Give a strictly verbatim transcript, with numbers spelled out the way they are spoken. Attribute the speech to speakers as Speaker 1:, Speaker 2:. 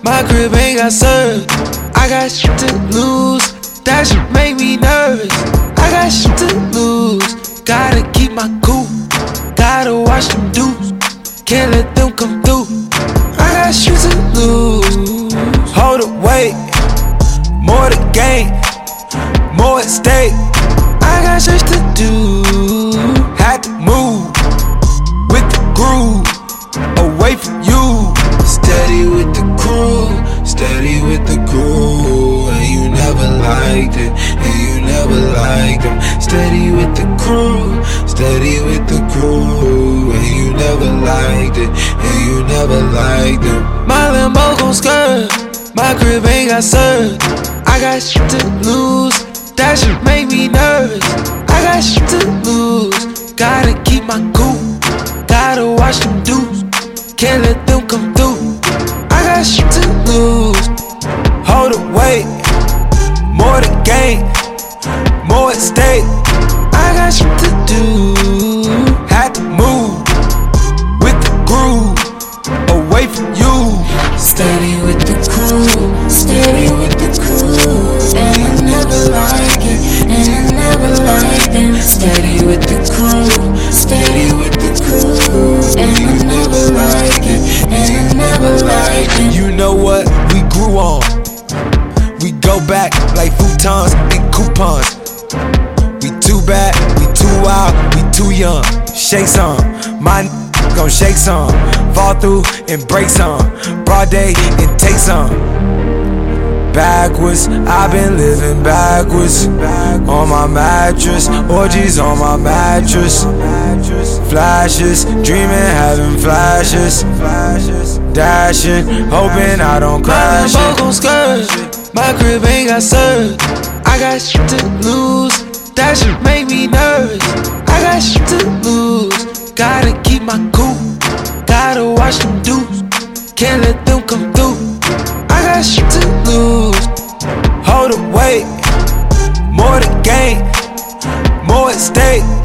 Speaker 1: My crib ain't got served. I got shit to lose. That shit make me nervous. I got shit to lose. Gotta keep my cool. Gotta watch them dudes. Can't let them come through. I got shit to lose. Hold it, wait. More to gain. More at stake. I got shit to do. Had to move with the groove. Away from you. Steady with the crew. Steady with the crew. And you never liked it. And you never liked them. Steady with the crew. Steady with the crew. And you never liked it. And you never liked them. My Lambo gon' skirt. My crib ain't got served. I got shit to lose. That shit make me nervous. I got shit to lose. Gotta keep my cool. Gotta watch them dudes. Can't let them come through. I got shit to lose. Hold it, wait. More to gain. More at stake. I got shit to do. Had to move with the groove. Away from you.
Speaker 2: Steady with the crew. Steady with the crew. And I never like it. And I never like them. Steady with the crew. Steady with the crew. And I never like it. And I never like them.
Speaker 1: You know what we grew on? We go back like futons and coupons. We too bad, we too wild, we too young. Shake some, my n gon' shake some. Fall through and break some. Broad day and take some. Backwards, I've been living backwards. On my mattress, orgies on my mattress. Flashes, dreaming, having flashes. Dashing, hoping I don't crash it. My skirt, my crib ain't got served. I got shit to lose. That shit make me nervous. I got shit to lose. Gotta keep my cool. Gotta watch them dudes. Can't let them come through. I got shit to lose. Hold it, wait. More to gain. More at stake.